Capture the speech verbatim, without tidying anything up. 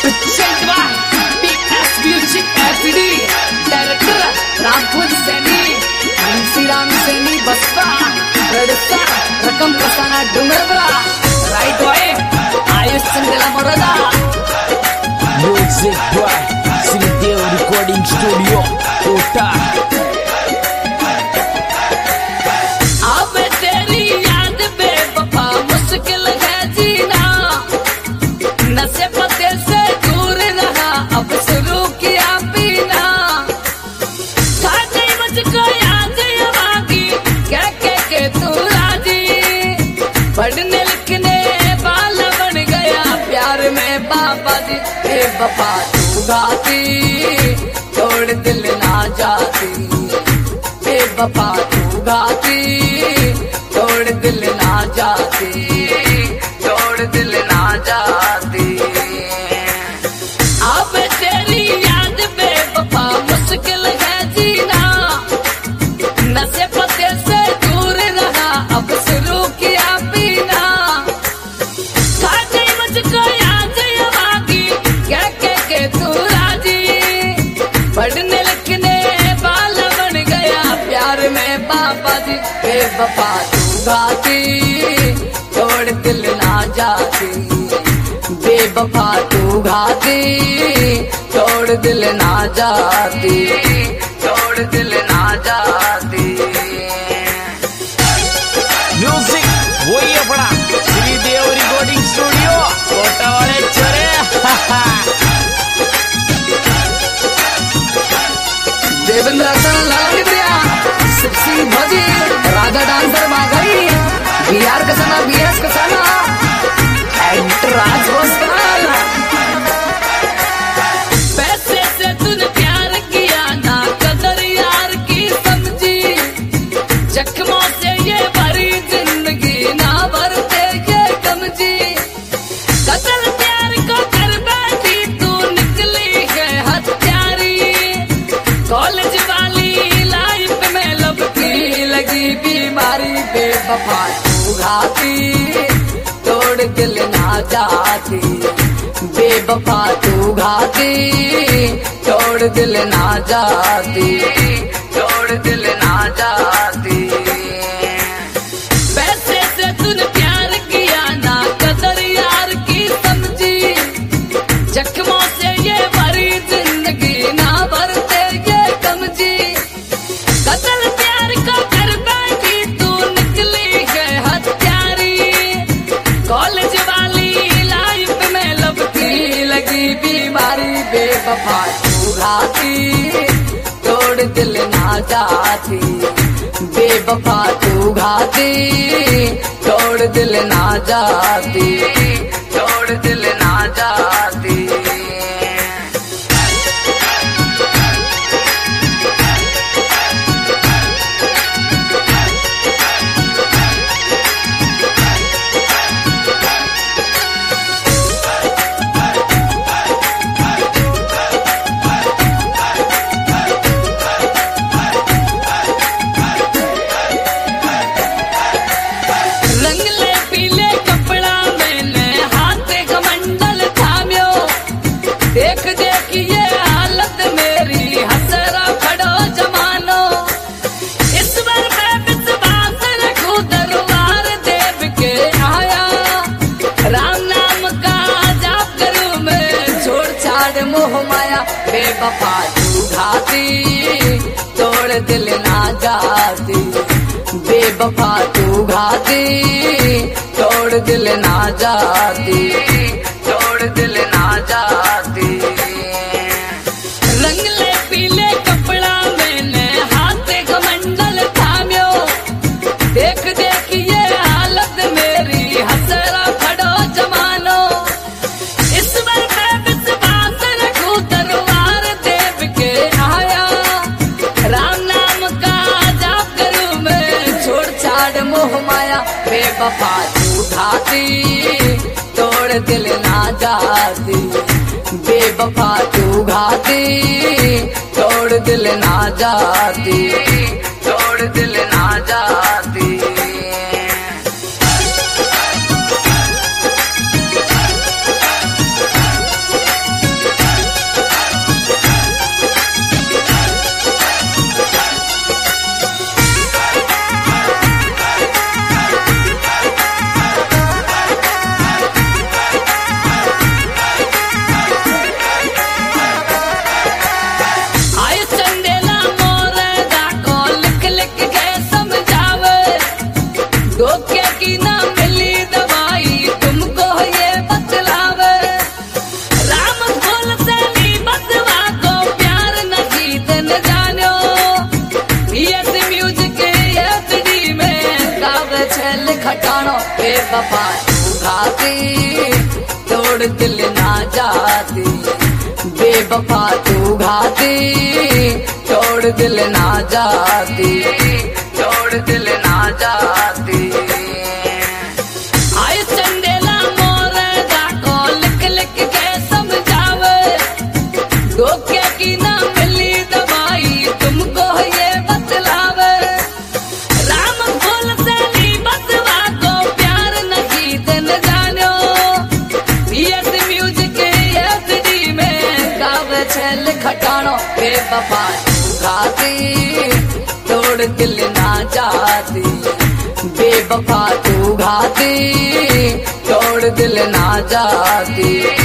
Director Rampur Saini, Ram Saini बसपा रकम Kasana Dungarpura, write by Ayush चंद्रला मोरदा, music by Shridev recording studio Kota. अब तेरी याद बेवफा मुश्किल है जीना, नशे पते से दूर रहा अब शुरू किया पीना, खा गई मुझको याद आवागी कह के के तू राजी, पढ़ने लिखने वाला बन गया प्यार में बाबा जी, बेवफा तू गाती तोड़ दिल ना जाती, बेवफा तू गाती तोड़ दिल ना जाती, तोड़ दिल ना जाती। अब तेरी याद बेवफा मुश्किल है जीना, नशे पते से दूर रहा अब शुरू किया पीना, खा गई मुझको याद आवागी कह के के तू राजी, पढ़ने लिखने वाला बन गया प्यार में बाबा जी, बेवफा तू गाती तोड़ दिल ना जाती, बेवफा तू गाती तोड़ दिल ना जाती, तोड़ दिल ना जाती। म्यूजिक वही अपना श्रीदेव रिकॉर्डिंग स्टूडियो कोटा वाले चोरे। देवेंद्र सिक्सी भजी राधा डांसर मागरी, बिहार कसाना बीएस कसाना एडिटर राज बोस्तान। पैसे से तूने प्यार किया ना कदर यार की समझी, जख्मों से ये भरी जिंदगी ना भरते ये कमजी, कतल प्यार को कर बैठी तू निकली है हत्यारी, कॉलेज वाली लाइफ में लब की लगी बीमारी, बेवफा तू घाती तोड़ दिल ना जाती, बेवफा तू घाती तोड़ दिल ना जाती, तोड़ दिल ना जाती। पैसे से तूने प्यार किया ना कदर यार की समझी, जख्मों से ये भरी जिंदगी ना भरते ये कमजी, कतल प्यार को कर बैठी तू निकली है हत्यारी, कॉलेज वाली लाइफ में लब की लगी बीमारी, बेवफा तू घाती तोड़ दिल ना जाती, बेवफा तू घाती तोड़ दिल ना जाती, तोड़ दिल ना जाती। रंगले पीले कपड़ा मैंने हाथ कमंडल थाम्यो, देख देख ये हालत मेरी हसरा खड़ो जमानो, इस बार मैं विश्वास रखूं दरबार देव के आया, राम नाम का जाप करूं मैं छोड़ छाड़ मोह माया, बेवफा तू घाती तोड़ दिल ना जाती, बेवफा तू घाती तोड़ दिल ना जाती, तोड़ दिल ना जाती। रंगले पीले कपड़ा मैंने हाथ कमंडल थाम्यो, देख देख ये हालत मेरी हसरा खड़ो जमानो, इस बार मैं विश्वास रखूं दरबार देव के आया, राम नाम का जाप करूं मैं छोड़ छाड़ मोह माया, बेवफा तू घाती तोड़ दिल ना जाती, बेवफा तू घाती तोड़ दिल ना जाती, तोड़ दिल ना जाती। घाती तोड़ दिल ना जाती, बेवफा तू घाती तोड़ दिल ना जाती, तोड़ दिल ना जाती। आए चंदेला मोर जाको लिख लिख के समझावे, धोखे की ना मिली दवाई तुमको ये बतलावे। राम फूल से ली बसवा को प्यार न जीत न जानो, यस म्यूजिक यस डी में गावे छल खटानो। बेवफा घाती तोड़ दिल ना जाती, बेवफा तू घाती तोड़ दिल ना जाती।